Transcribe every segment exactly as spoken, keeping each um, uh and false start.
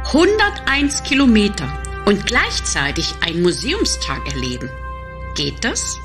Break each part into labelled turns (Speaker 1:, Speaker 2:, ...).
Speaker 1: hunderteins Kilometer und gleichzeitig einen Museumstag erleben. Geht das?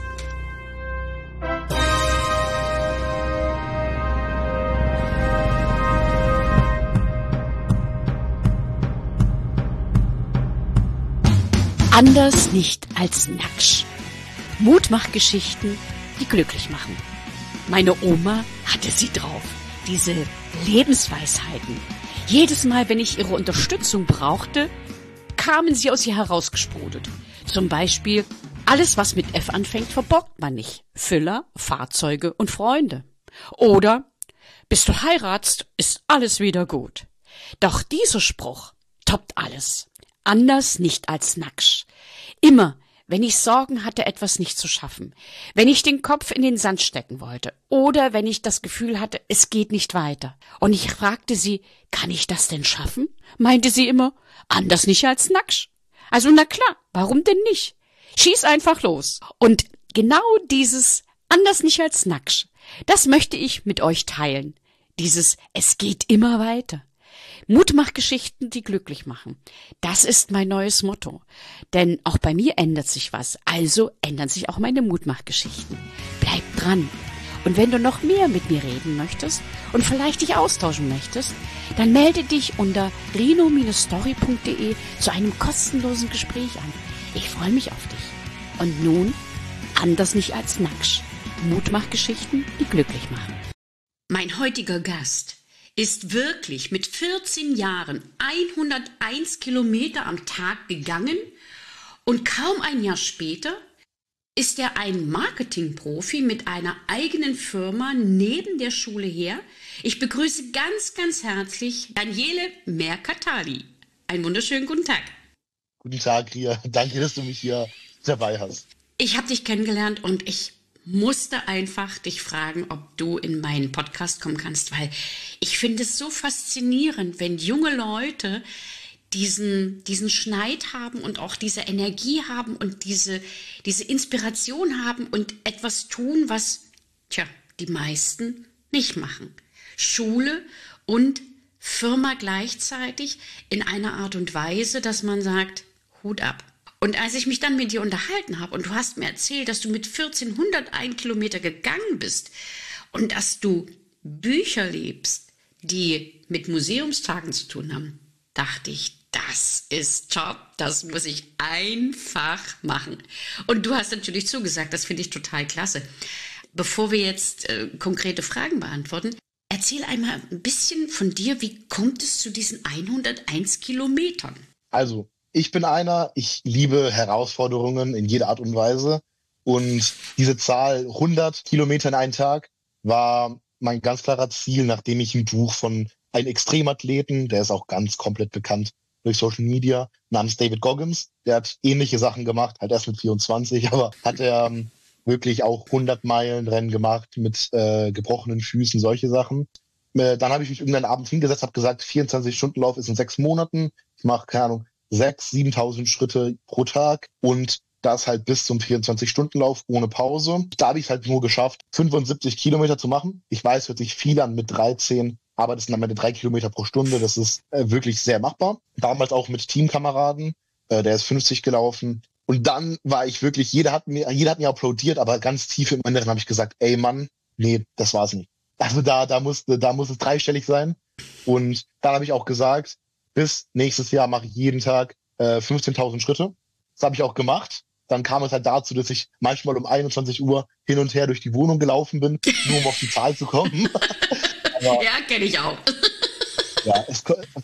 Speaker 2: Anders nicht als Naksch. Mutmachgeschichten, die glücklich machen. Meine Oma hatte sie drauf. Diese Lebensweisheiten. Jedes Mal, wenn ich ihre Unterstützung brauchte, kamen sie aus ihr herausgesprudelt. Zum Beispiel, alles was mit F anfängt, verborgt man nicht. Füller, Fahrzeuge und Freunde. Oder, bis du heiratst, ist alles wieder gut. Doch dieser Spruch toppt alles. Anders nicht als Naksch. Immer, wenn ich Sorgen hatte, etwas nicht zu schaffen, wenn ich den Kopf in den Sand stecken wollte oder wenn ich das Gefühl hatte, es geht nicht weiter. Und ich fragte sie, kann ich das denn schaffen? Meinte sie immer, anders nicht als Naksch. Also na klar, warum denn nicht? Schieß einfach los. Und genau dieses anders nicht als Naksch, das möchte ich mit euch teilen. Dieses es geht immer weiter. Mutmachgeschichten, die glücklich machen. Das ist mein neues Motto. Denn auch bei mir ändert sich was. Also ändern sich auch meine Mutmachgeschichten. Bleib dran. Und wenn du noch mehr mit mir reden möchtest und vielleicht dich austauschen möchtest, dann melde dich unter rino Story punkt de zu einem kostenlosen Gespräch an. Ich freue mich auf dich. Und nun, anders nicht als Naksch. Mutmachgeschichten, die glücklich machen.
Speaker 1: Mein heutiger Gast ist wirklich mit vierzehn Jahren hunderteins Kilometer am Tag gegangen und kaum ein Jahr später ist er ein Marketingprofi mit einer eigenen Firma neben der Schule her. Ich begrüße ganz, ganz herzlich Daniele Mercatali. Einen wunderschönen guten Tag.
Speaker 3: Guten Tag, Ria. Danke, dass du mich hier dabei hast.
Speaker 1: Ich habe dich kennengelernt und ich musste einfach dich fragen, ob du in meinen Podcast kommen kannst, weil ich finde es so faszinierend, wenn junge Leute diesen, diesen Schneid haben und auch diese Energie haben und diese, diese Inspiration haben und etwas tun, was, tja, die meisten nicht machen. Schule und Firma gleichzeitig in einer Art und Weise, dass man sagt, Hut ab. Und als ich mich dann mit dir unterhalten habe und du hast mir erzählt, dass du mit vierzehn hunderteins Kilometer gegangen bist und dass du Bücher liebst, die mit Museumstagen zu tun haben, dachte ich, das ist top, das muss ich einfach machen. Und du hast natürlich zugesagt, das finde ich total klasse. Bevor wir jetzt äh, konkrete Fragen beantworten, erzähl einmal ein bisschen von dir, wie kommt es zu diesen hunderteins Kilometern?
Speaker 3: Also, ich bin einer, ich liebe Herausforderungen in jeder Art und Weise und diese Zahl hundert Kilometer in einen Tag war mein ganz klarer Ziel, nachdem ich ein Buch von einem Extremathleten, der ist auch ganz komplett bekannt durch Social Media, namens David Goggins, der hat ähnliche Sachen gemacht, halt erst mit vierundzwanzig, aber hat er ähm, wirklich auch hundert Meilen Rennen gemacht mit äh, gebrochenen Füßen, solche Sachen. Äh, dann habe ich mich irgendeinen Abend hingesetzt, habe gesagt, vierundzwanzig-Stunden-Lauf ist in sechs Monaten, ich mache, keine Ahnung, sechstausend, siebentausend Schritte pro Tag und das halt bis zum vierundzwanzig-Stunden-Lauf ohne Pause. Da habe ich es halt nur geschafft, fünfundsiebzig Kilometer zu machen. Ich weiß, hört sich viel an mit dreizehn, aber das sind am Ende drei Kilometer pro Stunde. Das ist äh, wirklich sehr machbar. Damals auch mit Teamkameraden. Äh, der ist fünfzig gelaufen. Und dann war ich wirklich, jeder hat mir, jeder hat mir applaudiert, aber ganz tief im Inneren habe ich gesagt, ey Mann, nee, das war's nicht. Also da, da musste, da muss es dreistellig sein. Und dann habe ich auch gesagt, bis nächstes Jahr mache ich jeden Tag äh, fünfzehntausend Schritte. Das habe ich auch gemacht. Dann kam es halt dazu, dass ich manchmal um einundzwanzig Uhr hin und her durch die Wohnung gelaufen bin, nur um auf die Zahl zu kommen. Aber,
Speaker 1: ja, kenne ich auch.
Speaker 3: ja, es,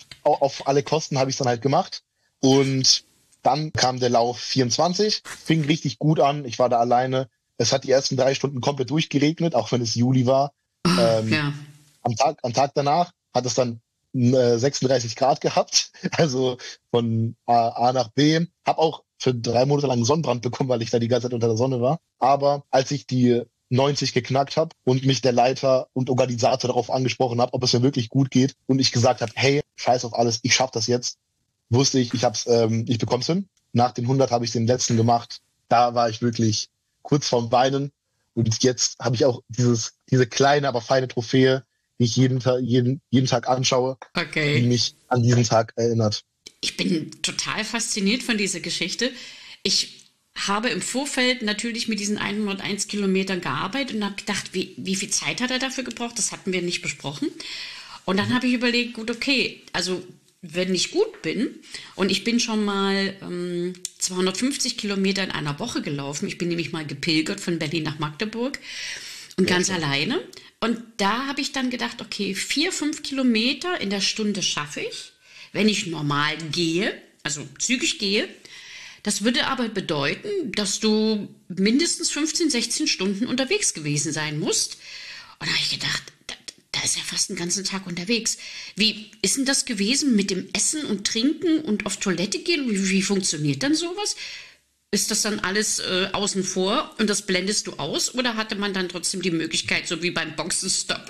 Speaker 3: auf alle Kosten habe ich es dann halt gemacht. Und dann kam der Lauf vierundzwanzig, fing richtig gut an. Ich war da alleine. Es hat die ersten drei Stunden komplett durchgeregnet, auch wenn es Juli war.
Speaker 1: Oh,
Speaker 3: ähm,
Speaker 1: ja.
Speaker 3: am Tag, am Tag danach hat es dann sechsunddreißig Grad gehabt, also von A, A nach B. Hab auch für drei Monate lang einen Sonnenbrand bekommen, weil ich da die ganze Zeit unter der Sonne war. Aber als ich die neunzig geknackt habe und mich der Leiter und Organisator darauf angesprochen habe, ob es mir wirklich gut geht und ich gesagt habe, hey, scheiß auf alles, ich schaff das jetzt, wusste ich, ich hab's, ähm, ich bekomm's hin. Nach den hundert habe ich den letzten gemacht. Da war ich wirklich kurz vorm Weinen und jetzt habe ich auch dieses, diese kleine, aber feine Trophäe, die ich jeden Tag, jeden, jeden Tag anschaue,
Speaker 1: okay.
Speaker 3: die mich an diesen Tag erinnert.
Speaker 1: Ich bin total fasziniert von dieser Geschichte. Ich habe im Vorfeld natürlich mit diesen hunderteins Kilometern gearbeitet und habe gedacht, wie, wie viel Zeit hat er dafür gebraucht? Das hatten wir nicht besprochen. Und dann habe ich überlegt, gut, okay, also wenn ich gut bin und ich bin schon mal ähm, zweihundertfünfzig Kilometer in einer Woche gelaufen, ich bin nämlich mal gepilgert von Berlin nach Magdeburg und ganz ja, alleine. Und da habe ich dann gedacht, okay, vier, fünf Kilometer in der Stunde schaffe ich, wenn ich normal gehe, also zügig gehe. Das würde aber bedeuten, dass du mindestens fünfzehn, sechzehn Stunden unterwegs gewesen sein musst. Und da habe ich gedacht, da, da ist ja fast einen ganzen Tag unterwegs. Wie ist denn das gewesen mit dem Essen und Trinken und auf Toilette gehen? Wie, wie funktioniert dann sowas? Ist das dann alles äh, außen vor und das blendest du aus? Oder hatte man dann trotzdem die Möglichkeit, so wie beim Boxenstopp?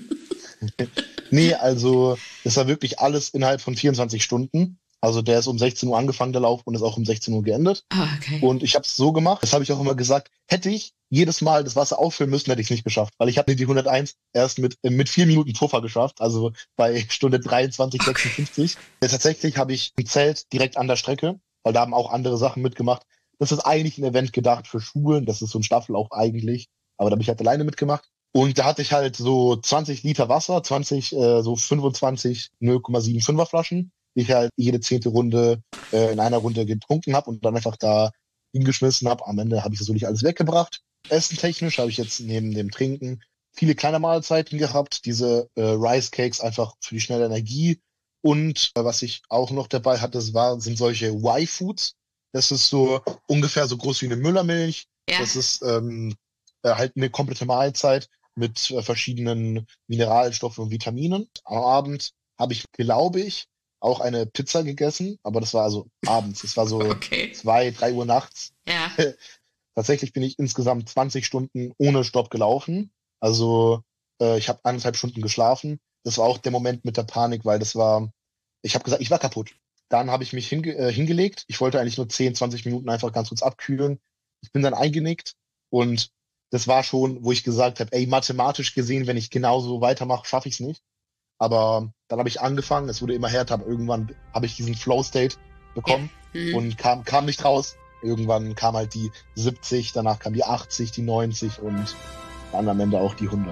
Speaker 3: Nee, also das war wirklich alles innerhalb von vierundzwanzig Stunden. Also der ist um sechzehn Uhr angefangen, der Lauf, und ist auch um sechzehn Uhr geendet.
Speaker 1: Ah, okay.
Speaker 3: Und ich habe es so gemacht, das habe ich auch immer gesagt, hätte ich jedes Mal das Wasser auffüllen müssen, hätte ich es nicht geschafft. Weil ich habe die hunderteins erst mit äh, mit vier Minuten Puffer geschafft, also bei Stunde dreiundzwanzig sechsundfünfzig. Okay. Ja, tatsächlich habe ich ein Zelt direkt an der Strecke, weil da haben auch andere Sachen mitgemacht. Das ist eigentlich ein Event gedacht für Schulen, das ist so ein Staffellauf eigentlich, aber da habe ich halt alleine mitgemacht. Und da hatte ich halt so zwanzig Liter Wasser, zwanzig, äh, so fünfundzwanzig null Komma fünfundsiebziger Flaschen, die ich halt jede zehnte Runde äh, in einer Runde getrunken habe und dann einfach da hingeschmissen habe. Am Ende habe ich das wirklich alles weggebracht. Essentechnisch habe ich jetzt neben dem Trinken viele kleine Mahlzeiten gehabt, diese äh, Rice Cakes einfach für die schnelle Energie. Und äh, was ich auch noch dabei hatte, das war, sind solche Y-Foods. Das ist so ungefähr so groß wie eine Müllermilch. Ja. Das ist ähm, äh, halt eine komplette Mahlzeit mit äh, verschiedenen Mineralstoffen und Vitaminen. Am Abend habe ich, glaube ich, auch eine Pizza gegessen, aber das war also abends. Es war so okay. zwei, drei Uhr nachts.
Speaker 1: Ja.
Speaker 3: Tatsächlich bin ich insgesamt zwanzig Stunden ohne Stopp gelaufen. Also äh, ich habe eineinhalb Stunden geschlafen. Das war auch der Moment mit der Panik, weil das war, ich habe gesagt, ich war kaputt. Dann habe ich mich hinge äh, hingelegt. Ich wollte eigentlich nur zehn, zwanzig Minuten einfach ganz kurz abkühlen. Ich bin dann eingenickt und das war schon, wo ich gesagt habe, ey, mathematisch gesehen, wenn ich genauso weitermache, schaffe ich es nicht. Aber dann habe ich angefangen, es wurde immer härter, aber irgendwann habe ich diesen Flow-State bekommen ja. mhm. und kam, kam nicht raus. Irgendwann kam halt die siebzig, danach kam die achtzig, die neunzig und dann am Ende auch die hundert.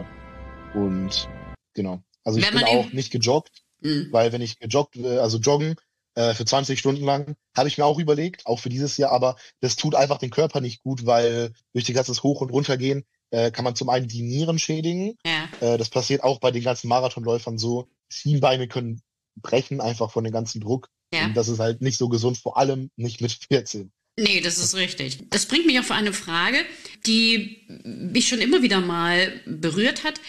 Speaker 3: Und genau, also ich wenn bin auch nicht gejoggt, mhm. weil wenn ich gejoggt, also joggen äh, für zwanzig Stunden lang, habe ich mir auch überlegt, auch für dieses Jahr, aber das tut einfach den Körper nicht gut, weil durch die ganze Hoch- und Runtergehen äh, kann man zum einen die Nieren schädigen. Ja. Äh, das passiert auch bei den ganzen Marathonläufern so. Schienbeine können brechen, einfach von dem ganzen Druck. Ja. Und das ist halt nicht so gesund, vor allem nicht mit vierzehn.
Speaker 1: Nee, das ist richtig. Das bringt mich auf eine Frage, die mich schon immer wieder mal berührt hat.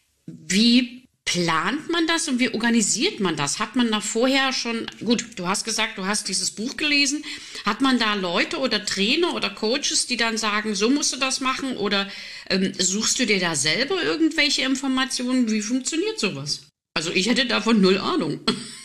Speaker 1: Wie plant man das und wie organisiert man das? Hat man da vorher schon, gut, du hast gesagt, du hast dieses Buch gelesen. Hat man da Leute oder Trainer oder Coaches, die dann sagen, so musst du das machen? Oder ähm, suchst du dir da selber irgendwelche Informationen? Wie funktioniert sowas? Also ich hätte davon null Ahnung.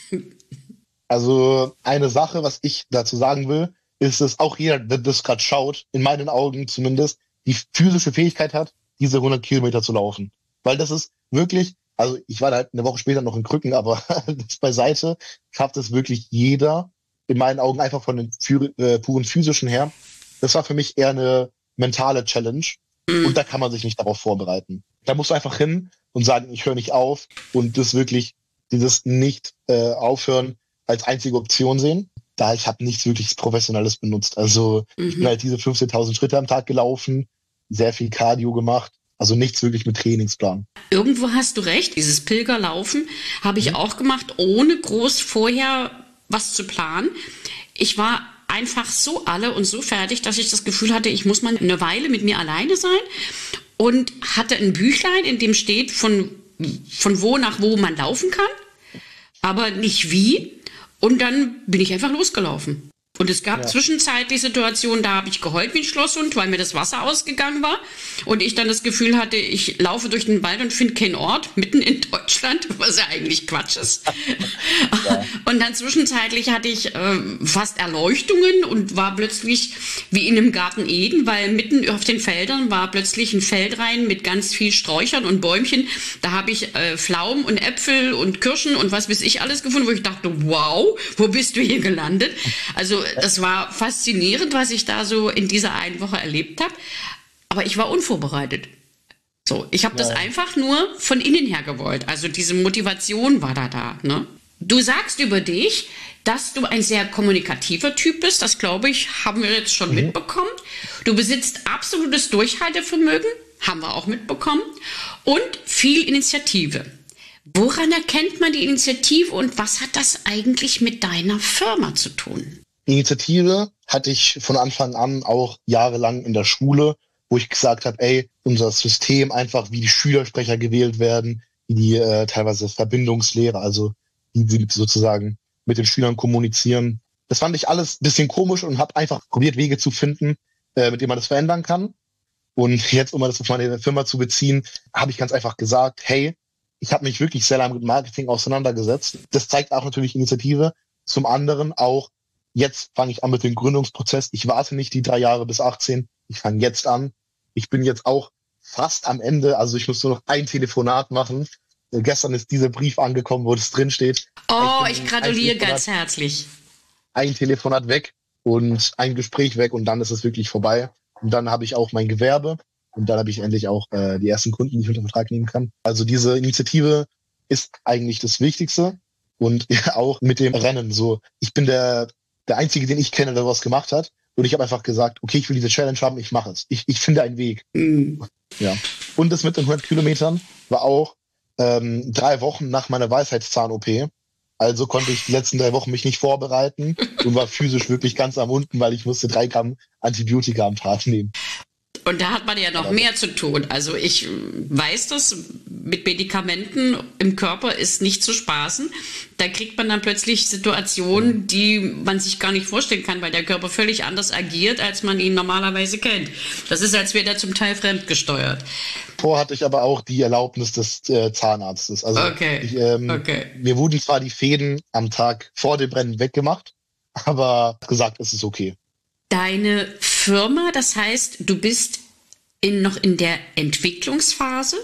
Speaker 3: Also eine Sache, was ich dazu sagen will, ist, dass auch jeder, der das gerade schaut, in meinen Augen zumindest, die physische Fähigkeit hat, diese hundert Kilometer zu laufen. Weil das ist wirklich, also ich war da halt eine Woche später noch in Krücken, aber das beiseite, schafft es wirklich jeder, in meinen Augen einfach von den äh, puren physischen her. Das war für mich eher eine mentale Challenge mhm. und da kann man sich nicht darauf vorbereiten. Da musst du einfach hin und sagen, ich höre nicht auf und das wirklich, dieses nicht äh, aufhören als einzige Option sehen. Da ich habe nichts wirklich Professionelles benutzt. Also mhm. ich bin halt diese fünfzehntausend Schritte am Tag gelaufen, sehr viel Cardio gemacht, also nichts wirklich mit Trainingsplan.
Speaker 1: Irgendwo hast du recht, dieses Pilgerlaufen habe ich mhm. auch gemacht, ohne groß vorher was zu planen. Ich war einfach so alle und so fertig, dass ich das Gefühl hatte, ich muss mal eine Weile mit mir alleine sein und hatte ein Büchlein, in dem steht, von, von wo nach wo man laufen kann, aber nicht wie. Und dann bin ich einfach losgelaufen. Und es gab
Speaker 3: Ja.
Speaker 1: zwischenzeitlich Situationen, da habe ich geheult wie ein Schlosshund, weil mir das Wasser ausgegangen war und ich dann das Gefühl hatte, ich laufe durch den Wald und finde keinen Ort, mitten in Deutschland, was ja eigentlich Quatsch ist. Ja. Und dann zwischenzeitlich hatte ich äh, fast Erleuchtungen und war plötzlich wie in einem Garten Eden, weil mitten auf den Feldern war plötzlich ein Feld rein mit ganz viel Sträuchern und Bäumchen. Da habe ich äh, Pflaumen und Äpfel und Kirschen und was weiß ich alles gefunden, wo ich dachte, wow, wo bist du hier gelandet? Also das war faszinierend, was ich da so in dieser einen Woche erlebt habe. Aber ich war unvorbereitet. So, ich habe das einfach nur von innen her gewollt. Also diese Motivation war da da. Ne? Du sagst über dich, dass du ein sehr kommunikativer Typ bist. Das, glaube ich, haben wir jetzt schon mhm. mitbekommen. Du besitzt absolutes Durchhaltevermögen. Haben wir auch mitbekommen. Und viel Initiative. Woran erkennt man die Initiative und was hat das eigentlich mit deiner Firma zu tun?
Speaker 3: Initiative hatte ich von Anfang an auch jahrelang in der Schule, wo ich gesagt habe, ey, unser System einfach, wie die Schülersprecher gewählt werden, wie die äh, teilweise Verbindungslehre, also wie sie sozusagen mit den Schülern kommunizieren. Das fand ich alles ein bisschen komisch und habe einfach probiert, Wege zu finden, äh, mit denen man das verändern kann. Und jetzt, um das auf meine Firma zu beziehen, habe ich ganz einfach gesagt, hey, ich habe mich wirklich sehr lange mit Marketing auseinandergesetzt. Das zeigt auch natürlich Initiative. Zum anderen auch, jetzt fange ich an mit dem Gründungsprozess. Ich warte nicht die drei Jahre bis achtzehn. Ich fange jetzt an. Ich bin jetzt auch fast am Ende. Also ich muss nur noch ein Telefonat machen. Äh, gestern ist dieser Brief angekommen, wo das drin steht.
Speaker 1: Oh, ich, ich gratuliere ganz herzlich.
Speaker 3: Ein Telefonat weg und ein Gespräch weg und dann ist es wirklich vorbei. Und dann habe ich auch mein Gewerbe und dann habe ich endlich auch äh, die ersten Kunden, die ich unter Vertrag nehmen kann. Also diese Initiative ist eigentlich das Wichtigste. Und ja, auch mit dem Rennen so. Ich bin der der Einzige, den ich kenne, der was gemacht hat. Und ich habe einfach gesagt, okay, ich will diese Challenge haben, ich mache es. Ich, ich finde einen Weg.
Speaker 1: Mm.
Speaker 3: Ja. Und das mit den hundert Kilometern war auch ähm, drei Wochen nach meiner Weisheitszahn-O P. Also konnte ich die letzten drei Wochen mich nicht vorbereiten und war physisch wirklich ganz am unten, weil ich musste drei Gramm Antibiotika am Tag nehmen.
Speaker 1: Und da hat man ja noch ja. mehr zu tun. Also ich weiß das, mit Medikamenten im Körper ist nicht zu spaßen. Da kriegt man dann plötzlich Situationen, die man sich gar nicht vorstellen kann, weil der Körper völlig anders agiert, als man ihn normalerweise kennt. Das ist, als wäre der zum Teil fremdgesteuert.
Speaker 3: Vorher hatte ich aber auch die Erlaubnis des äh, Zahnarztes. Also
Speaker 1: okay.
Speaker 3: Ich, ähm,
Speaker 1: okay.
Speaker 3: mir wurden zwar die Fäden am Tag vor dem Rennen weggemacht, aber gesagt, es ist okay.
Speaker 1: Deine Firma, das heißt, du bist in, noch in der Entwicklungsphase.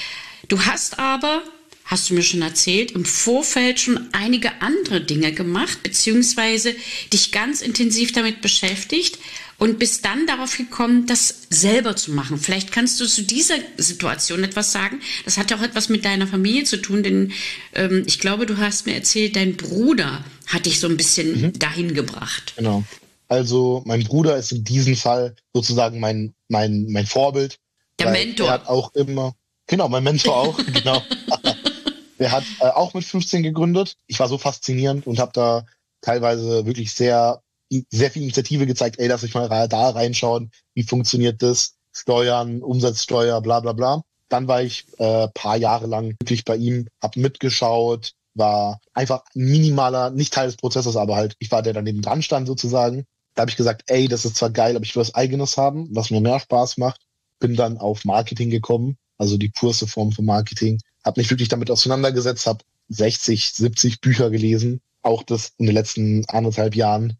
Speaker 1: Du hast aber, hast du mir schon erzählt, im Vorfeld schon einige andere Dinge gemacht, beziehungsweise dich ganz intensiv damit beschäftigt und bist dann darauf gekommen, das selber zu machen. Vielleicht kannst du zu dieser Situation etwas sagen. Das hat auch etwas mit deiner Familie zu tun, denn ähm, ich glaube, du hast mir erzählt, dein Bruder hat dich so ein bisschen mhm. dahin gebracht.
Speaker 3: Genau. Also mein Bruder ist in diesem Fall sozusagen mein mein mein Vorbild.
Speaker 1: Der Mentor.
Speaker 3: Er hat auch immer, genau, mein Mentor auch, genau. Der hat äh, auch mit fünfzehn gegründet. Ich war so faszinierend und habe da teilweise wirklich sehr sehr viel Initiative gezeigt. Ey, lass ich mal da reinschauen, wie funktioniert das? Steuern, Umsatzsteuer, bla bla bla. Dann war ich äh, paar Jahre lang wirklich bei ihm, habe mitgeschaut, war einfach ein minimaler, nicht Teil des Prozesses, aber halt, ich war der daneben dran stand sozusagen. Da habe ich gesagt, ey, das ist zwar geil, aber ich will was Eigenes haben, was mir mehr Spaß macht. Bin dann auf Marketing gekommen, also die purste Form von Marketing. Habe mich wirklich damit auseinandergesetzt, habe sechzig, siebzig Bücher gelesen, auch das in den letzten anderthalb Jahren.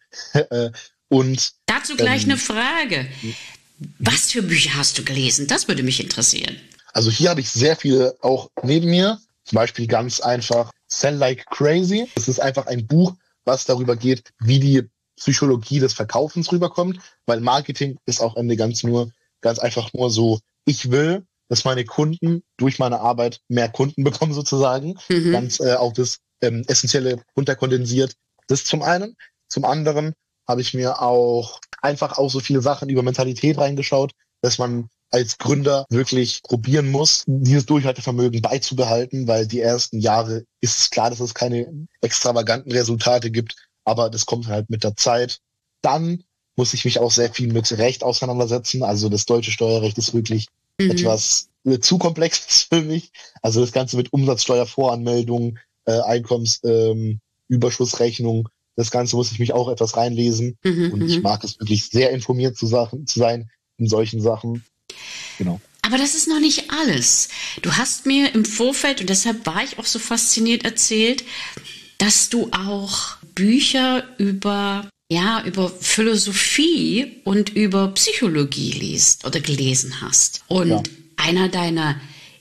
Speaker 3: Und
Speaker 1: dazu gleich ähm, eine Frage. Was für Bücher hast du gelesen? Das würde mich interessieren.
Speaker 3: Also hier habe ich sehr viele auch neben mir. Zum Beispiel ganz einfach Sell Like Crazy. Das ist einfach ein Buch, was darüber geht, wie die Psychologie des Verkaufens rüberkommt, weil Marketing ist auch Ende ganz nur, ganz einfach nur so, ich will, dass meine Kunden durch meine Arbeit mehr Kunden bekommen sozusagen, mhm. ganz äh, auf das ähm, Essentielle runterkondensiert. Das zum einen. Zum anderen habe ich mir auch einfach auch so viele Sachen über Mentalität reingeschaut, dass man als Gründer wirklich probieren muss, dieses Durchhaltevermögen beizubehalten, weil die ersten Jahre ist es klar, dass es keine extravaganten Resultate gibt, aber das kommt halt mit der Zeit. Dann muss ich mich auch sehr viel mit Recht auseinandersetzen. Also das deutsche Steuerrecht ist wirklich mhm. etwas zu komplex für mich. Also das Ganze mit Umsatzsteuervoranmeldung, äh, Einkommensüberschussrechnung, ähm, Das Ganze muss ich mich auch etwas reinlesen. Mhm, und ich mag es wirklich sehr informiert zu, Sachen, zu sein in solchen Sachen. Genau.
Speaker 1: Aber das ist noch nicht alles. Du hast mir im Vorfeld, und deshalb war ich auch so fasziniert, erzählt, dass du auch Bücher über, ja, über Philosophie und über Psychologie liest oder gelesen hast. Und ja. einer deiner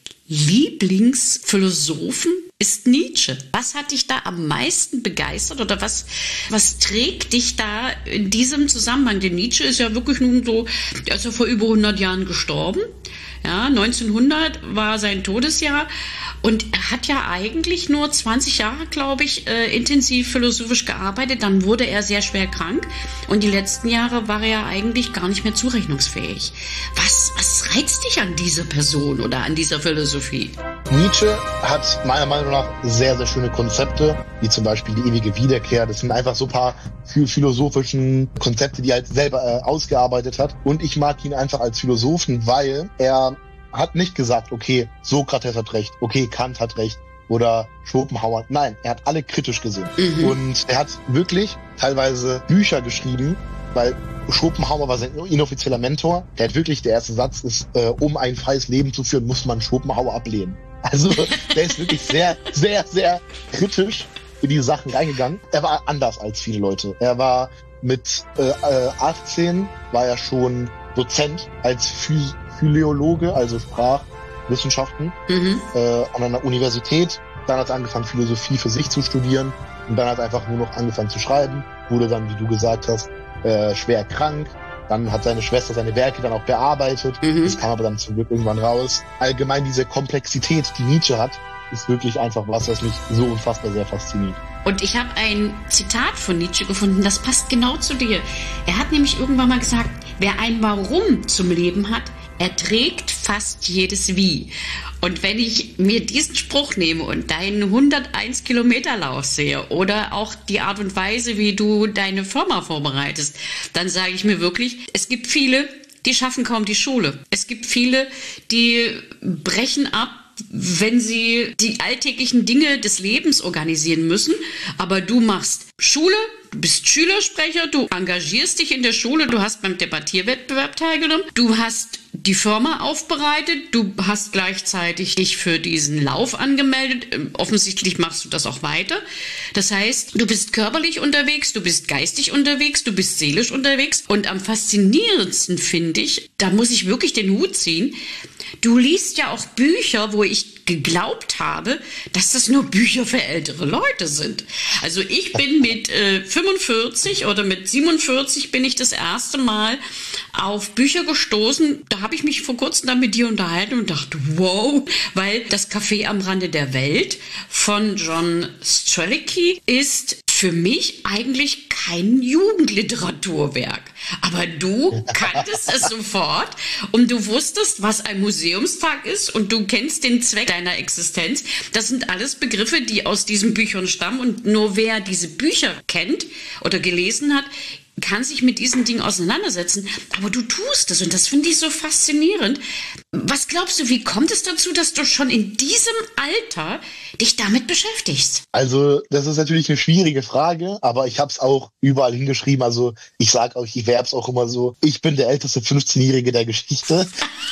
Speaker 1: Lieblingsphilosophen ist Nietzsche. Was hat dich da am meisten begeistert oder was, was trägt dich da in diesem Zusammenhang? Denn Nietzsche ist ja wirklich nun so, er ist ja vor über hundert Jahren gestorben. Ja, neunzehnhundert war sein Todesjahr und er hat ja eigentlich nur zwanzig Jahre, glaube ich, äh, intensiv philosophisch gearbeitet. Dann wurde er sehr schwer krank und die letzten Jahre war er eigentlich gar nicht mehr zurechnungsfähig. Was, was reizt dich an dieser Person oder an dieser Philosophie?
Speaker 3: Nietzsche hat meiner Meinung nach sehr, sehr schöne Konzepte, wie zum Beispiel die ewige Wiederkehr. Das sind einfach so ein paar philosophischen Konzepte, die er halt selber äh, ausgearbeitet hat. Und ich mag ihn einfach als Philosophen, weil er hat nicht gesagt, okay, Sokrates hat recht, okay, Kant hat recht oder Schopenhauer. Nein, er hat alle kritisch gesehen. Mhm. Und er hat wirklich teilweise Bücher geschrieben, weil Schopenhauer war sein inoffizieller Mentor. Der hat wirklich, der erste Satz ist, äh, um ein freies Leben zu führen, muss man Schopenhauer ablehnen. Also der ist wirklich sehr, sehr, sehr kritisch in die Sachen reingegangen. Er war anders als viele Leute. Er war mit äh, achtzehn, war er schon Dozent als Phys- Philologe, also Sprachwissenschaften, mhm. äh, an einer Universität. Dann hat er angefangen, Philosophie für sich zu studieren und dann hat er einfach nur noch angefangen zu schreiben. Wurde dann, wie du gesagt hast, äh, schwer krank. Dann hat seine Schwester seine Werke dann auch bearbeitet. Mhm. Das kam aber dann zum Glück irgendwann raus. Allgemein diese Komplexität, die Nietzsche hat, ist wirklich einfach was, was mich so unfassbar sehr fasziniert.
Speaker 1: Und ich habe ein Zitat von Nietzsche gefunden, das passt genau zu dir. Er hat nämlich irgendwann mal gesagt, wer ein Warum zum Leben hat, erträgt fast jedes Wie. Und wenn ich mir diesen Spruch nehme und deinen hunderteins Kilometer Lauf sehe oder auch die Art und Weise, wie du deine Firma vorbereitest, dann sage ich mir wirklich, es gibt viele, die schaffen kaum die Schule. Es gibt viele, die brechen ab, wenn sie die alltäglichen Dinge des Lebens organisieren müssen. Aber du machst Schule, du bist Schülersprecher, du engagierst dich in der Schule, du hast beim Debattierwettbewerb teilgenommen, du hast die Firma aufbereitet, du hast gleichzeitig dich für diesen Lauf angemeldet. Offensichtlich machst du das auch weiter. Das heißt, du bist körperlich unterwegs, du bist geistig unterwegs, du bist seelisch unterwegs. Und am faszinierendsten finde ich, da muss ich wirklich den Hut ziehen, du liest ja auch Bücher, wo ich geglaubt habe, dass das nur Bücher für ältere Leute sind. Also ich bin mit äh, fünfundvierzig oder mit siebenundvierzig bin ich das erste Mal auf Bücher gestoßen. Da habe ich mich vor kurzem dann mit dir unterhalten und dachte, wow, weil das Café am Rande der Welt von John Strelicky ist für mich eigentlich kein Jugendliteraturwerk. Aber du kanntest es sofort und du wusstest, was ein Museumstag ist und du kennst den Zweck deiner Existenz. Das sind alles Begriffe, die aus diesen Büchern stammen und nur wer diese Bücher kennt oder gelesen hat, kann sich mit diesen Dingen auseinandersetzen. Aber du tust es und das finde ich so faszinierend. Was glaubst du, wie kommt es dazu, dass du schon in diesem Alter dich damit beschäftigst?
Speaker 3: Also das ist natürlich eine schwierige Frage, aber ich habe es auch überall hingeschrieben. Also ich sage auch, ich werbe es auch immer so, ich bin der älteste fünfzehnjährige der Geschichte.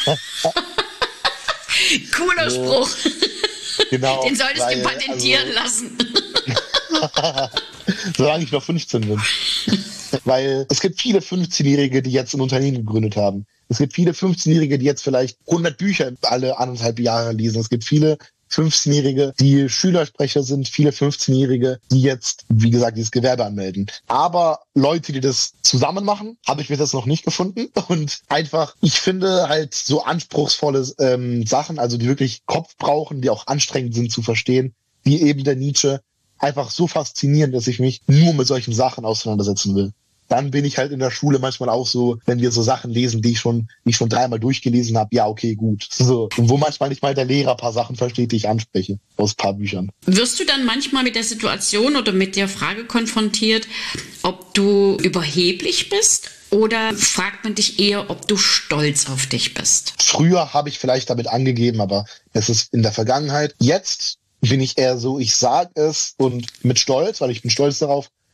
Speaker 1: Cooler so, Spruch.
Speaker 3: Genau.
Speaker 1: Den solltest weil, du patentieren also, lassen.
Speaker 3: Solange ich noch fünfzehn bin. Weil es gibt viele fünfzehnjährige, die jetzt ein Unternehmen gegründet haben. Es gibt viele fünfzehnjährige, die jetzt vielleicht hundert Bücher alle anderthalb Jahre lesen. Es gibt viele fünfzehnjährige, die Schülersprecher sind, viele fünfzehnjährige, die jetzt, wie gesagt, dieses Gewerbe anmelden. Aber Leute, die das zusammen machen, habe ich mir das noch nicht gefunden. Und einfach, ich finde halt so anspruchsvolle ähm, Sachen, also die wirklich Kopf brauchen, die auch anstrengend sind zu verstehen, wie eben der Nietzsche, einfach so faszinierend, dass ich mich nur mit solchen Sachen auseinandersetzen will. Dann bin ich halt in der Schule manchmal auch so, wenn wir so Sachen lesen, die ich schon, die ich schon dreimal durchgelesen habe, ja, okay, gut. So. Und wo manchmal nicht mal der Lehrer ein paar Sachen versteht, die ich anspreche, aus ein paar Büchern.
Speaker 1: Wirst du dann manchmal mit der Situation oder mit der Frage konfrontiert, ob du überheblich bist? Oder fragt man dich eher, ob du stolz auf dich bist?
Speaker 3: Früher habe ich vielleicht damit angegeben, aber es ist in der Vergangenheit. Jetzt bin ich eher so, ich sage es und mit Stolz, weil ich bin stolz darauf,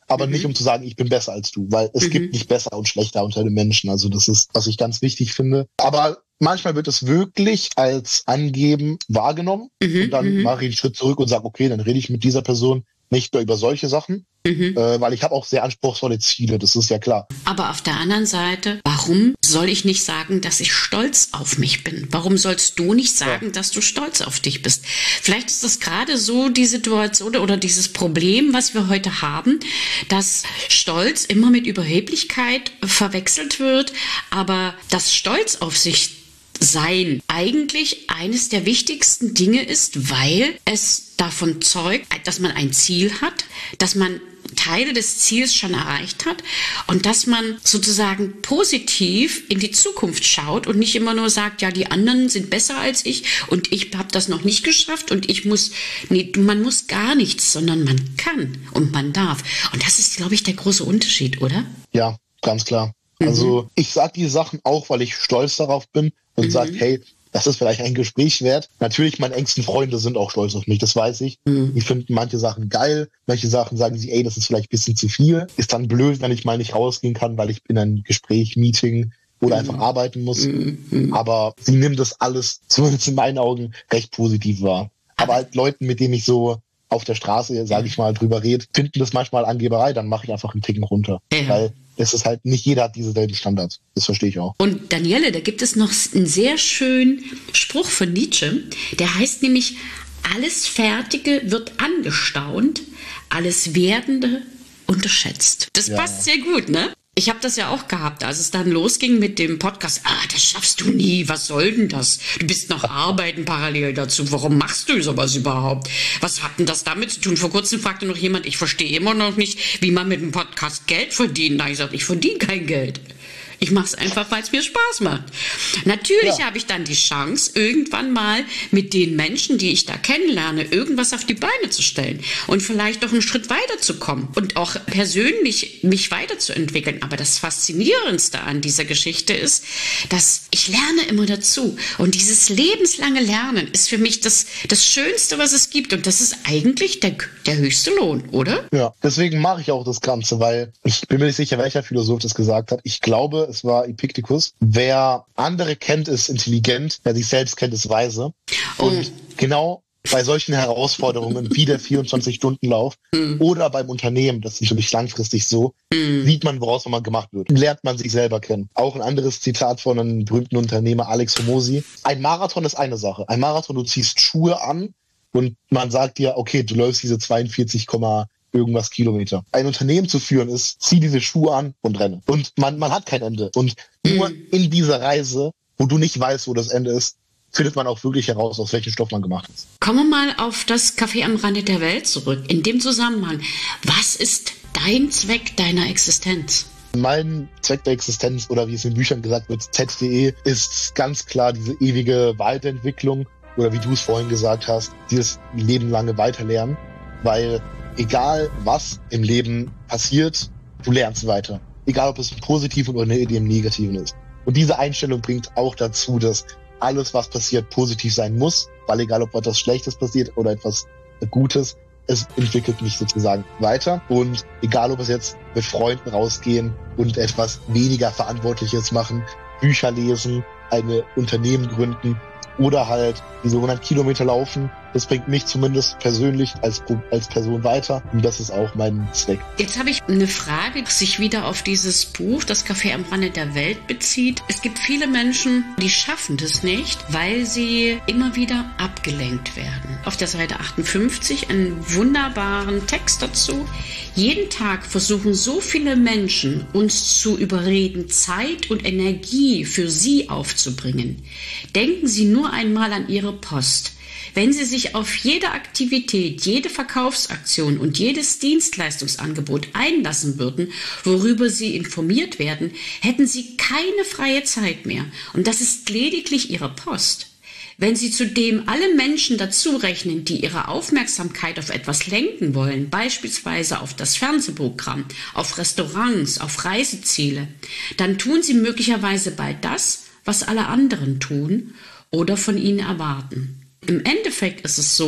Speaker 3: aber
Speaker 1: mhm.
Speaker 3: nicht um zu sagen, ich bin besser als du, weil es mhm. gibt nicht besser und schlechter unter den Menschen. Also das ist, was ich ganz wichtig finde. Aber manchmal wird es wirklich als Angeben wahrgenommen mhm. und dann mhm. mache ich einen Schritt zurück und sage, okay, dann rede ich mit dieser Person nicht nur über solche Sachen, mhm. äh, weil ich habe auch sehr anspruchsvolle Ziele, das ist ja klar.
Speaker 1: Aber auf der anderen Seite, warum soll ich nicht sagen, dass ich stolz auf mich bin? Warum sollst du nicht sagen, ja. dass du stolz auf dich bist? Vielleicht ist das gerade so die Situation oder dieses Problem, was wir heute haben, dass Stolz immer mit Überheblichkeit verwechselt wird, aber dass Stolz auf sich sein eigentlich eines der wichtigsten Dinge ist, weil es davon zeugt, dass man ein Ziel hat, dass man Teile des Ziels schon erreicht hat und dass man sozusagen positiv in die Zukunft schaut und nicht immer nur sagt, ja, die anderen sind besser als ich und ich habe das noch nicht geschafft und ich muss, nee, man muss gar nichts, sondern man kann und man darf. Und das ist, glaube ich, der große Unterschied, oder? Ja,
Speaker 3: ganz klar. Mhm. Also ich sage die Sachen auch, weil ich stolz darauf bin und mhm. sage, hey, das ist vielleicht ein Gespräch wert. Natürlich, meine engsten Freunde sind auch stolz auf mich, das weiß ich. Mhm. Die finden manche Sachen geil, manche Sachen sagen sie, ey, das ist vielleicht ein bisschen zu viel. Ist dann blöd, wenn ich mal nicht rausgehen kann, weil ich in ein Gespräch, Meeting oder mhm. einfach arbeiten muss. Mhm. Aber sie nehmen das alles, zumindest in meinen Augen, recht positiv wahr. Aber halt Leuten, mit denen ich so auf der Straße, sage ich mal, drüber rede, finden das manchmal Angeberei, dann mache ich einfach einen Ticken runter. Ja. Weil es ist halt, nicht jeder hat dieselben Standards. Das verstehe ich auch.
Speaker 1: Und Daniele, da gibt es noch einen sehr schönen Spruch von Nietzsche. Der heißt nämlich, alles Fertige wird angestaunt, alles Werdende unterschätzt. Das ja. passt sehr gut, ne? Ich habe das ja auch gehabt, als es dann losging mit dem Podcast. Ah, das schaffst du nie. Was soll denn das? Du bist noch arbeiten parallel dazu. Warum machst du sowas überhaupt? Was hat denn das damit zu tun? Vor kurzem fragte noch jemand, ich verstehe immer noch nicht, wie man mit einem Podcast Geld verdient. Da habe ich gesagt, ich verdiene kein Geld. Ich mache es einfach, weil es mir Spaß macht. Natürlich ja. habe ich dann die Chance, irgendwann mal mit den Menschen, die ich da kennenlerne, irgendwas auf die Beine zu stellen und vielleicht noch einen Schritt weiterzukommen und auch persönlich mich weiterzuentwickeln. Aber das Faszinierendste an dieser Geschichte ist, dass ich lerne immer dazu. Und dieses lebenslange Lernen ist für mich das, das Schönste, was es gibt. Und das ist eigentlich der, der höchste Lohn, oder?
Speaker 3: Ja, deswegen mache ich auch das Ganze, weil ich bin mir nicht sicher, welcher Philosoph das gesagt hat. Ich glaube, es war Epictetus. Wer andere kennt, ist intelligent. Wer sich selbst kennt, ist weise. Und mm. genau bei solchen Herausforderungen wie der vierundzwanzig-Stunden-Lauf mm. oder beim Unternehmen, das ist natürlich langfristig so, mm. sieht man, woraus man gemacht wird. Lernt man sich selber kennen. Auch ein anderes Zitat von einem berühmten Unternehmer, Alex Hormozi. Ein Marathon ist eine Sache. Ein Marathon, du ziehst Schuhe an und man sagt dir, okay, du läufst diese zweiundvierzig, irgendwas Kilometer. Ein Unternehmen zu führen ist, zieh diese Schuhe an und renne. Und man, man hat kein Ende. Und nur mhm. in dieser Reise, wo du nicht weißt, wo das Ende ist, findet man auch wirklich heraus, aus welchem Stoff man gemacht ist.
Speaker 1: Kommen wir mal auf das Café am Rande der Welt zurück. In dem Zusammenhang, was ist dein Zweck deiner Existenz?
Speaker 3: Mein Zweck der Existenz, oder wie es in Büchern gesagt wird, Z D E, ist ganz klar diese ewige Weiterentwicklung, oder wie du es vorhin gesagt hast, dieses lebenlange Weiterlernen, weil egal was im Leben passiert, du lernst weiter. Egal ob es im Positiven oder im Negativen ist. Und diese Einstellung bringt auch dazu, dass alles, was passiert, positiv sein muss, weil egal ob etwas Schlechtes passiert oder etwas Gutes, es entwickelt mich sozusagen weiter. Und egal ob es jetzt mit Freunden rausgehen und etwas weniger Verantwortliches machen, Bücher lesen, eine Unternehmen gründen oder halt diese hundert Kilometer laufen, das bringt mich zumindest persönlich als, als Person weiter und das ist auch mein Zweck.
Speaker 1: Jetzt habe ich eine Frage, die sich wieder auf dieses Buch, das Café am Rande der Welt, bezieht. Es gibt viele Menschen, die schaffen das nicht, weil sie immer wieder abgelenkt werden. Auf der Seite achtundfünfzig einen wunderbaren Text dazu. Jeden Tag versuchen so viele Menschen, uns zu überreden, Zeit und Energie für sie aufzubringen. Denken Sie nur einmal an Ihre Post. Wenn Sie sich auf jede Aktivität, jede Verkaufsaktion und jedes Dienstleistungsangebot einlassen würden, worüber Sie informiert werden, hätten Sie keine freie Zeit mehr. Und das ist lediglich Ihre Post. Wenn Sie zudem alle Menschen dazu rechnen, die ihre Aufmerksamkeit auf etwas lenken wollen, beispielsweise auf das Fernsehprogramm, auf Restaurants, auf Reiseziele, dann tun Sie möglicherweise bald das, was alle anderen tun oder von Ihnen erwarten. Im Endeffekt ist es so,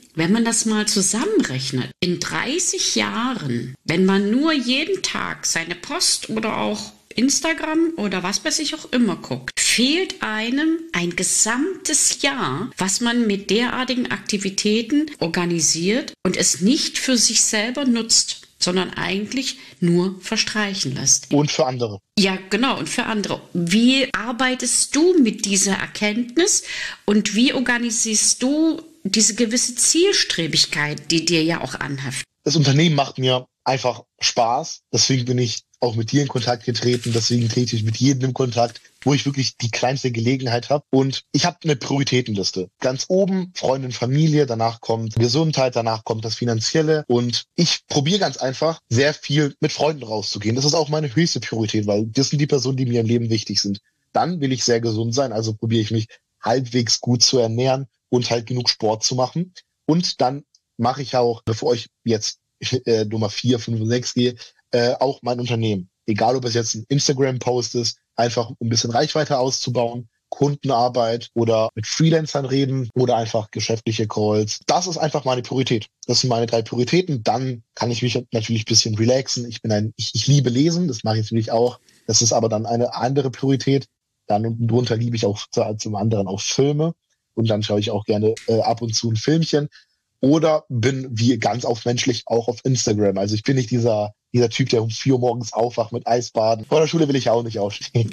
Speaker 1: wenn man das mal zusammenrechnet, in dreißig Jahren, wenn man nur jeden Tag seine Post oder auch Instagram oder was weiß ich auch immer guckt, fehlt einem ein gesamtes Jahr, was man mit derartigen Aktivitäten organisiert und es nicht für sich selber nutzt, sondern eigentlich nur verstreichen lässt.
Speaker 3: Und für andere.
Speaker 1: Ja, genau, und für andere. Wie arbeitest du mit dieser Erkenntnis und wie organisierst du diese gewisse Zielstrebigkeit, die dir ja auch anhaftet?
Speaker 3: Das Unternehmen macht mir einfach Spaß. Deswegen bin ich auch mit dir in Kontakt getreten. Deswegen trete ich mit jedem in Kontakt, wo ich wirklich die kleinste Gelegenheit habe. Und ich habe eine Prioritätenliste. Ganz oben Freundin, Familie, danach kommt Gesundheit, danach kommt das Finanzielle. Und ich probiere ganz einfach, sehr viel mit Freunden rauszugehen. Das ist auch meine höchste Priorität, weil das sind die Personen, die mir im Leben wichtig sind. Dann will ich sehr gesund sein, also probiere ich mich halbwegs gut zu ernähren und halt genug Sport zu machen. Und dann mache ich auch, bevor ich jetzt äh, Nummer vier, fünf und sechs gehe, äh, auch mein Unternehmen. Egal, ob es jetzt ein Instagram-Post ist, einfach um ein bisschen Reichweite auszubauen, Kundenarbeit oder mit Freelancern reden oder einfach geschäftliche Calls. Das ist einfach meine Priorität. Das sind meine drei Prioritäten. Dann kann ich mich natürlich ein bisschen relaxen. Ich bin ein, ich, ich liebe Lesen, das mache ich natürlich auch. Das ist aber dann eine andere Priorität. Dann unten drunter liebe ich auch zum anderen auch Filme. Und dann schaue ich auch gerne äh, ab und zu ein Filmchen. Oder bin wie ganz auf menschlich auch auf Instagram. Also ich bin nicht dieser dieser Typ, der um vier Uhr morgens aufwacht mit Eisbaden. Vor der Schule will ich auch nicht aufstehen.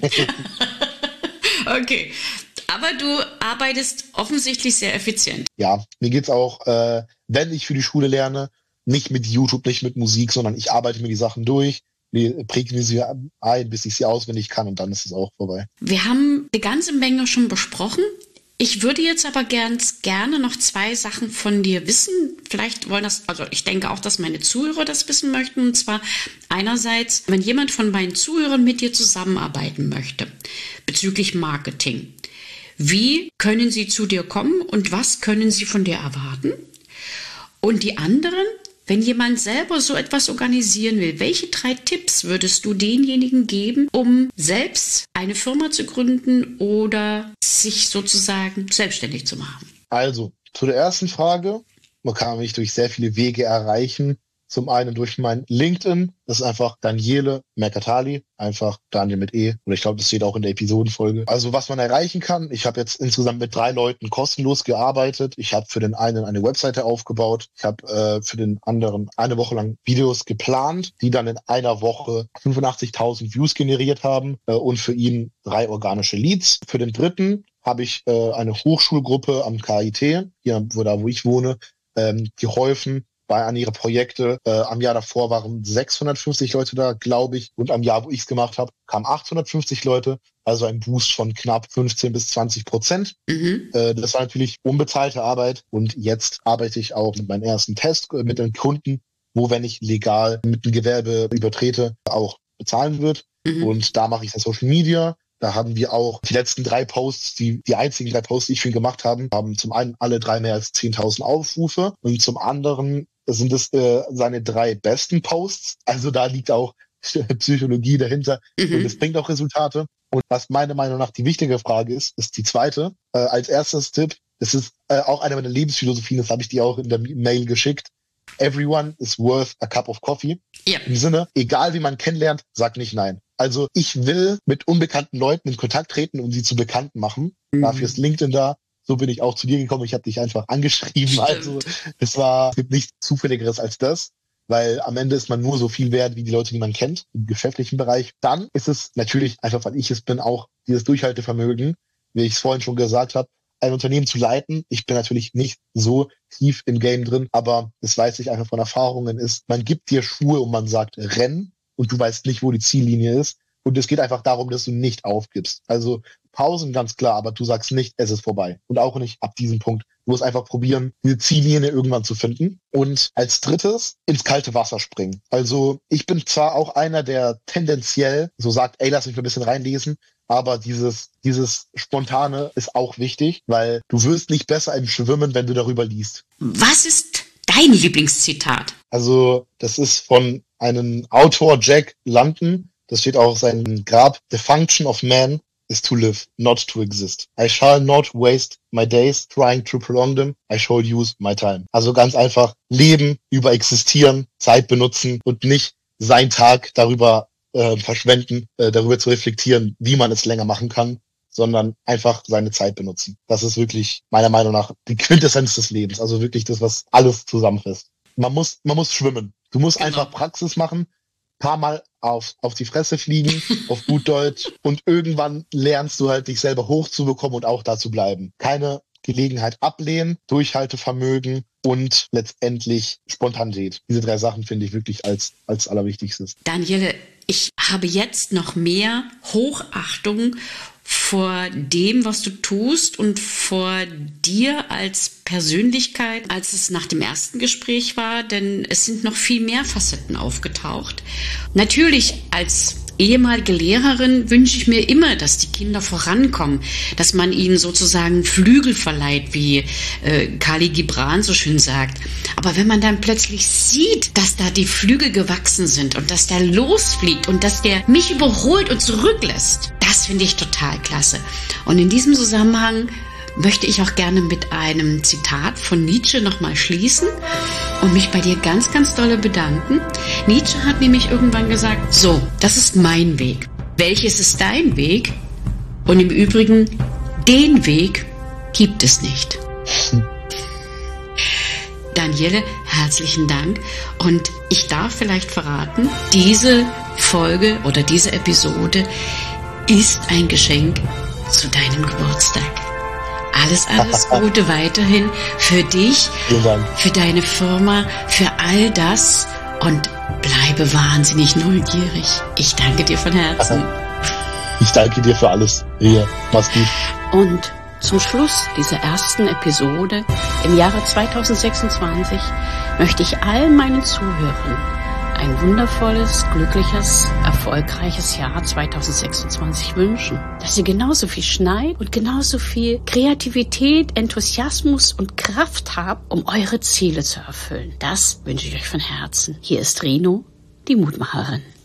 Speaker 1: Okay, aber du arbeitest offensichtlich sehr effizient.
Speaker 3: Ja, mir geht's auch, äh, wenn ich für die Schule lerne, nicht mit YouTube, nicht mit Musik, sondern ich arbeite mir die Sachen durch, präge mir sie ein, bis ich sie auswendig kann und dann ist es auch vorbei.
Speaker 1: Wir haben eine ganze Menge schon besprochen. Ich würde jetzt aber ganz gerne noch zwei Sachen von dir wissen. Vielleicht wollen das, also ich denke auch, dass meine Zuhörer das wissen möchten. Und zwar einerseits, wenn jemand von meinen Zuhörern mit dir zusammenarbeiten möchte bezüglich Marketing, wie können sie zu dir kommen und was können sie von dir erwarten? Und die anderen, wenn jemand selber so etwas organisieren will, welche drei Tipps würdest du denjenigen geben, um selbst eine Firma zu gründen oder sich sozusagen selbstständig zu machen?
Speaker 3: Also, zu der ersten Frage, man kann mich durch sehr viele Wege erreichen. Zum einen durch mein LinkedIn, das ist einfach Daniele Mercatali, einfach Daniel mit E. Oder ich glaube, das steht auch in der Episodenfolge. Also was man erreichen kann, ich habe jetzt insgesamt mit drei Leuten kostenlos gearbeitet. Ich habe für den einen eine Webseite aufgebaut. Ich habe äh, für den anderen eine Woche lang Videos geplant, die dann in einer Woche fünfundachtzigtausend Views generiert haben äh, und für ihn drei organische Leads. Für den dritten habe ich äh, eine Hochschulgruppe am K I T, hier wo, da wo ich wohne, ähm, geholfen, bei an ihre Projekte. Äh, am Jahr davor waren sechshundertfünfzig Leute da, glaube ich. Und am Jahr, wo ich es gemacht habe, kamen achthundertfünfzig Leute. Also ein Boost von knapp fünfzehn bis zwanzig Prozent. Mhm. Äh, das war natürlich unbezahlte Arbeit. Und jetzt arbeite ich auch mit meinem ersten Test äh, mit den Kunden, wo, wenn ich legal mit dem Gewerbe übertrete, auch bezahlen wird. Mhm. Und da mache ich dann Social Media. Da haben wir auch die letzten drei Posts, die die einzigen drei Posts, die ich für ihn gemacht habe, haben zum einen alle drei mehr als zehntausend Aufrufe und zum anderen sind es äh, seine drei besten Posts. Also da liegt auch Psychologie dahinter mhm. und es bringt auch Resultate. Und was meiner Meinung nach die wichtige Frage ist, ist die zweite. Äh, als erstes Tipp, das ist äh, auch eine meiner Lebensphilosophien, das habe ich dir auch in der Mail geschickt. Everyone is worth a cup of coffee. Ja. Im Sinne, egal wie man kennenlernt, sag nicht nein. Also ich will mit unbekannten Leuten in Kontakt treten, um sie zu Bekannten machen. Mhm. Dafür ist LinkedIn da. So bin ich auch zu dir gekommen. Ich habe dich einfach angeschrieben. Stimmt. Also es war es gibt nichts Zufälligeres als das, weil am Ende ist man nur so viel wert wie die Leute, die man kennt im geschäftlichen Bereich. Dann ist es natürlich, einfach weil ich es bin, auch dieses Durchhaltevermögen, wie ich es vorhin schon gesagt habe, ein Unternehmen zu leiten. Ich bin natürlich nicht so tief im Game drin, aber das weiß ich einfach von Erfahrungen ist, man gibt dir Schuhe und man sagt, renn und du weißt nicht, wo die Ziellinie ist. Und es geht einfach darum, dass du nicht aufgibst. Also Pausen ganz klar, aber du sagst nicht, es ist vorbei. Und auch nicht ab diesem Punkt. Du musst einfach probieren, diese Ziellinie irgendwann zu finden. Und als drittes, ins kalte Wasser springen. Also ich bin zwar auch einer, der tendenziell so sagt, ey, lass mich mal ein bisschen reinlesen, aber dieses, dieses Spontane ist auch wichtig, weil du wirst nicht besser im Schwimmen, wenn du darüber liest.
Speaker 1: Was ist dein Lieblingszitat?
Speaker 3: Also das ist von einem Autor, Jack London. Das steht auch auf seinem Grab. The function of man is to live, not to exist. I shall not waste my days trying to prolong them. I shall use my time. Also ganz einfach leben, über existieren, Zeit benutzen und nicht sein Tag darüber äh, verschwenden, äh, darüber zu reflektieren, wie man es länger machen kann, sondern einfach seine Zeit benutzen. Das ist wirklich meiner Meinung nach die Quintessenz des Lebens. Also wirklich das, was alles zusammenfasst. Man muss, man muss schwimmen. Du musst genau. einfach Praxis machen, paar Mal auf, auf die Fresse fliegen, auf gut Deutsch, und irgendwann lernst du halt, dich selber hochzubekommen und auch da zu bleiben. Keine Gelegenheit ablehnen, Durchhaltevermögen und letztendlich Spontanität. Diese drei Sachen finde ich wirklich als, als allerwichtigstes.
Speaker 1: Daniele, ich habe jetzt noch mehr Hochachtung vor dem, was du tust und vor dir als Persönlichkeit, als es nach dem ersten Gespräch war, denn es sind noch viel mehr Facetten aufgetaucht. Natürlich als ehemalige Lehrerin wünsche ich mir immer, dass die Kinder vorankommen, dass man ihnen sozusagen Flügel verleiht, wie äh, Khalil Gibran so schön sagt. Aber wenn man dann plötzlich sieht, dass da die Flügel gewachsen sind und dass der losfliegt und dass der mich überholt und zurücklässt, das finde ich total klasse. Und in diesem Zusammenhang möchte ich auch gerne mit einem Zitat von Nietzsche nochmal schließen und mich bei dir ganz, ganz dolle bedanken. Nietzsche hat nämlich irgendwann gesagt, so, das ist mein Weg. Welches ist dein Weg? Und im Übrigen, den Weg gibt es nicht. Daniele, herzlichen Dank. Und ich darf vielleicht verraten, diese Folge oder diese Episode ist ein Geschenk zu deinem Geburtstag. Alles, alles Gute weiterhin für dich, für deine Firma, für all das und bleibe wahnsinnig neugierig. Ich danke dir von Herzen.
Speaker 3: Ich danke dir für alles. Ja, mach's gut.
Speaker 2: Und zum Schluss dieser ersten Episode im Jahre zweitausendsechsundzwanzig möchte ich all meinen Zuhörern ein wundervolles, glückliches, erfolgreiches Jahr zweitausendsechsundzwanzig wünschen. Dass ihr genauso viel Schneid und genauso viel Kreativität, Enthusiasmus und Kraft habt, um eure Ziele zu erfüllen. Das wünsche ich euch von Herzen. Hier ist Rino, die Mutmacherin.